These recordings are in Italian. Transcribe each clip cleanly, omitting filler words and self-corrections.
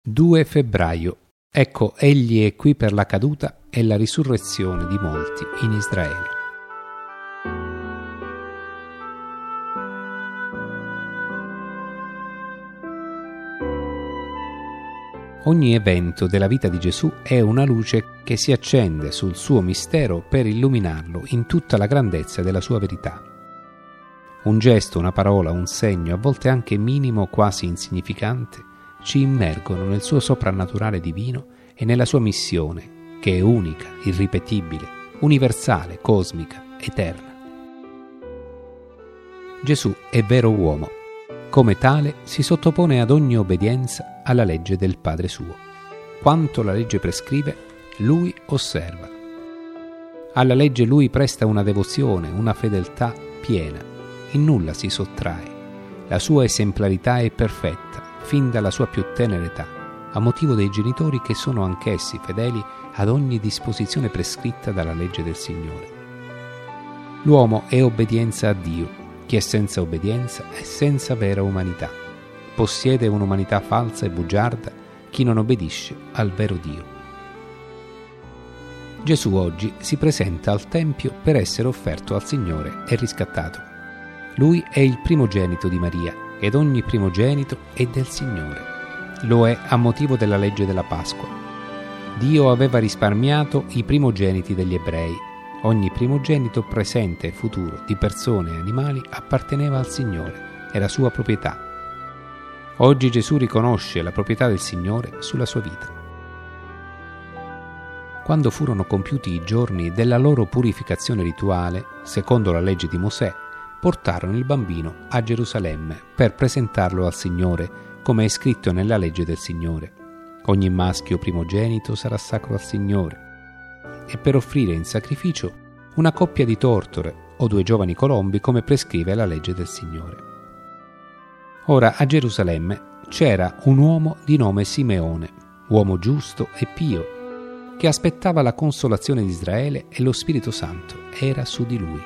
2 febbraio. Ecco, egli è qui per la caduta e la risurrezione di molti in Israele. Ogni evento della vita di Gesù è una luce che si accende sul suo mistero per illuminarlo in tutta la grandezza della sua verità. Un gesto, una parola, un segno, a volte anche minimo, quasi insignificante, ci immergono nel suo soprannaturale divino e nella sua missione, che è unica, irripetibile, universale, cosmica, eterna. Gesù è vero uomo. Come tale si sottopone ad ogni obbedienza alla legge del Padre suo. Quanto la legge prescrive, lui osserva. Alla legge lui presta una devozione, una fedeltà piena. In nulla si sottrae. La sua esemplarità è perfetta, fin dalla sua più tenera età, a motivo dei genitori che sono anch'essi fedeli ad ogni disposizione prescritta dalla legge del Signore. L'uomo è obbedienza a Dio. Chi è senza obbedienza è senza vera umanità. Possiede un'umanità falsa e bugiarda chi non obbedisce al vero Dio. Gesù oggi si presenta al Tempio per essere offerto al Signore e riscattato. Lui è il primogenito di Maria ed ogni primogenito è del Signore. Lo è a motivo della legge della Pasqua. Dio aveva risparmiato i primogeniti degli ebrei. Ogni primogenito presente e futuro di persone e animali apparteneva al Signore, era sua proprietà. Oggi Gesù riconosce la proprietà del Signore sulla sua vita. Quando furono compiuti i giorni della loro purificazione rituale, secondo la legge di Mosè, portarono il bambino a Gerusalemme per presentarlo al Signore, come è scritto nella legge del Signore. Ogni maschio primogenito sarà sacro al Signore. E per offrire in sacrificio una coppia di tortore o 2 giovani colombi, come prescrive la legge del Signore. Ora a Gerusalemme c'era un uomo di nome Simeone, uomo giusto e pio, che aspettava la consolazione di Israele, e lo Spirito Santo era su di lui.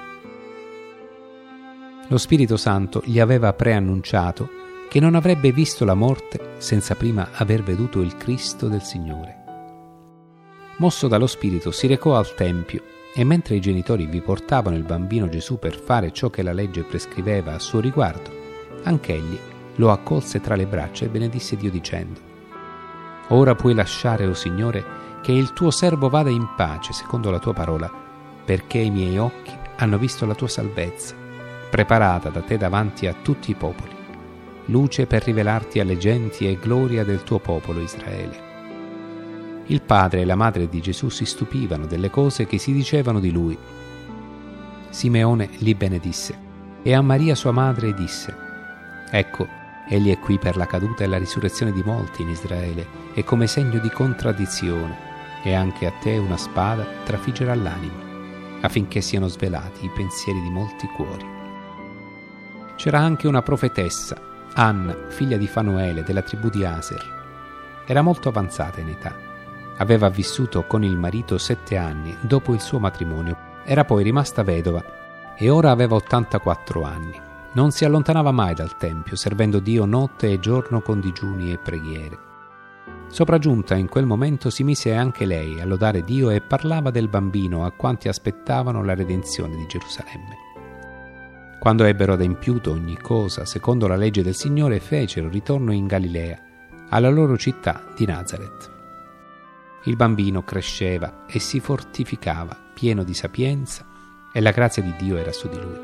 Lo Spirito Santo gli aveva preannunciato che non avrebbe visto la morte senza prima aver veduto il Cristo del Signore. Mosso dallo Spirito si recò al Tempio, e mentre i genitori vi portavano il bambino Gesù per fare ciò che la legge prescriveva a suo riguardo, anch'egli lo accolse tra le braccia e benedisse Dio dicendo: «Ora puoi lasciare, o Signore, che il tuo servo vada in pace secondo la tua parola, perché i miei occhi hanno visto la tua salvezza, preparata da te davanti a tutti i popoli, luce per rivelarti alle genti e gloria del tuo popolo Israele». Il padre e la madre di Gesù si stupivano delle cose che si dicevano di lui. Simeone li benedisse, e a Maria sua madre disse: «Ecco, egli è qui per la caduta e la risurrezione di molti in Israele, e come segno di contraddizione, e anche a te una spada trafiggerà l'anima, affinché siano svelati i pensieri di molti cuori». C'era anche una profetessa, Anna, figlia di Fanuele, della tribù di Aser. Era molto avanzata in età. Aveva vissuto con il marito 7 anni dopo il suo matrimonio. Era poi rimasta vedova e ora aveva 84 anni. Non si allontanava mai dal Tempio, servendo Dio notte e giorno con digiuni e preghiere. Sopraggiunta in quel momento si mise anche lei a lodare Dio e parlava del bambino a quanti aspettavano la redenzione di Gerusalemme. Quando ebbero adempiuto ogni cosa secondo la legge del Signore, fecero ritorno in Galilea, alla loro città di Nazaret. Il bambino cresceva e si fortificava, pieno di sapienza, e la grazia di Dio era su di lui.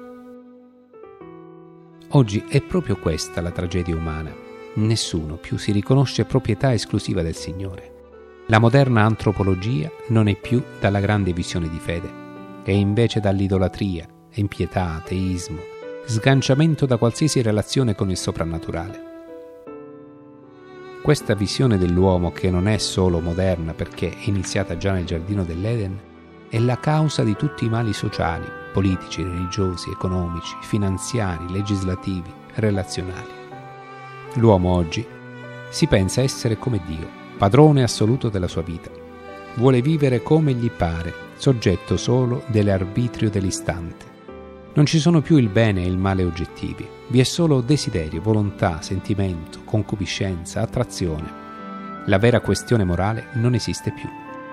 Oggi è proprio questa la tragedia umana. Nessuno più si riconosce proprietà esclusiva del Signore. La moderna antropologia non è più dalla grande visione di fede, è invece dall'idolatria, impietà, ateismo, sganciamento da qualsiasi relazione con il soprannaturale. Questa visione dell'uomo, che non è solo moderna perché è iniziata già nel giardino dell'Eden, è la causa di tutti i mali sociali, politici, religiosi, economici, finanziari, legislativi, relazionali. L'uomo oggi si pensa essere come Dio, padrone assoluto della sua vita. Vuole vivere come gli pare, soggetto solo dell'arbitrio dell'istante. Non ci sono più il bene e il male oggettivi, vi è solo desiderio, volontà, sentimento, concupiscenza, attrazione. La vera questione morale non esiste più.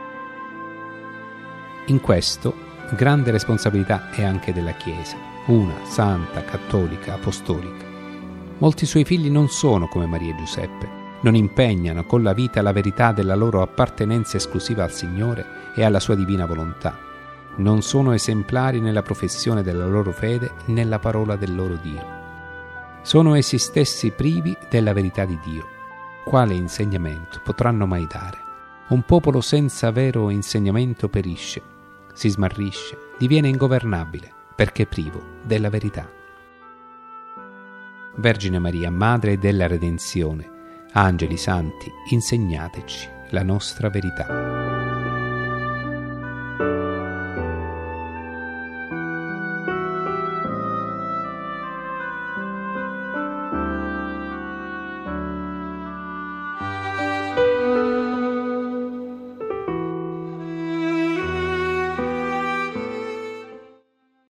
In questo, grande responsabilità è anche della Chiesa, una, santa, cattolica, apostolica. Molti suoi figli non sono come Maria e Giuseppe, non impegnano con la vita la verità della loro appartenenza esclusiva al Signore e alla sua divina volontà. Non sono esemplari nella professione della loro fede, nella parola del loro Dio. Sono essi stessi privi della verità di Dio. Quale insegnamento potranno mai dare? Un popolo senza vero insegnamento perisce, si smarrisce, diviene ingovernabile, perché privo della verità. Vergine Maria, Madre della Redenzione, angeli santi, insegnateci la nostra verità.